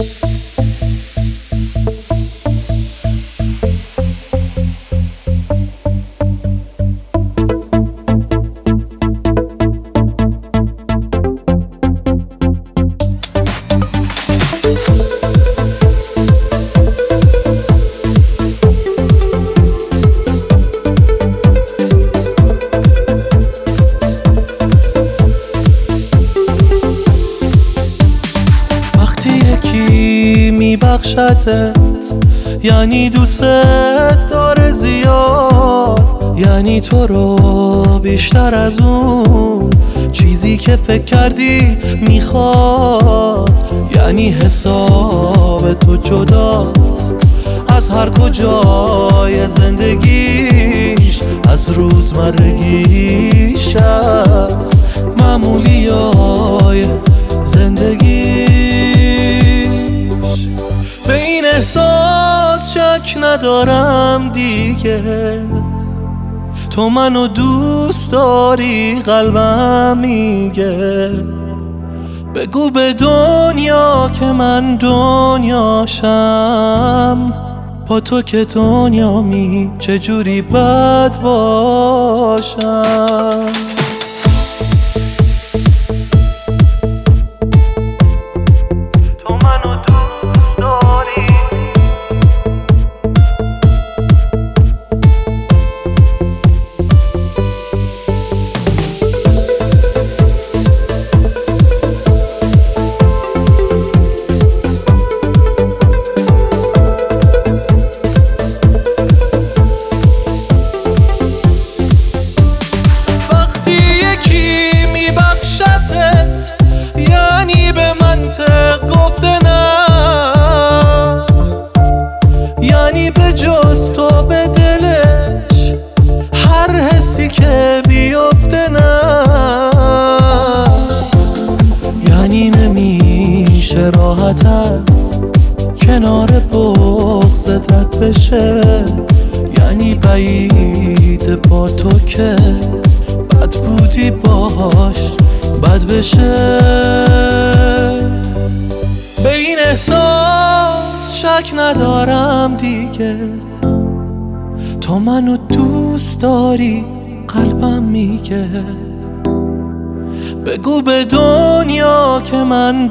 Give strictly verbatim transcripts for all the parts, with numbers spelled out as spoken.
میبخشتت یعنی دوست داره زیاد، یعنی تو رو بیشتر از اون چیزی که فکر کردی میخواد، یعنی حساب تو جداست از هر کجای زندگیش، از روزمرگیش، از معمولیای زندگیش. به این احساس شک ندارم دیگه، تو منو دوست داری قلبم میگه. بگو به دنیا که من دنیاشم، با تو که دنیا می چجوری بد باشم. یعنی به منطق گفته نه، یعنی به جز تو به دلش هر حسی که بیفته نه، یعنی نمیشه راحت از کنار بغضت رد بشه، یعنی بعید با تو که بد بودی باهاش بد بشه. به این احساس شک ندارم دیگه، تو منو دوست داری قلبم میگه. بگو به دنیا که من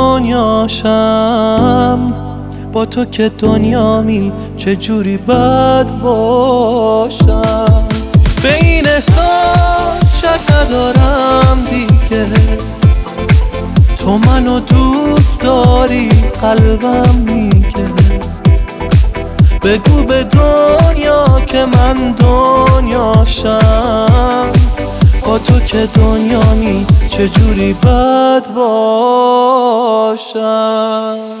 دنیاشم، با تو که دنیا می چجوری بد باشم. به این احساس شک ندارم دیگه، تو منو دوست داری قلبم میگه. بگو به دنیا که من دنیاشم، با تو که دنیا می چجوری بد باشم.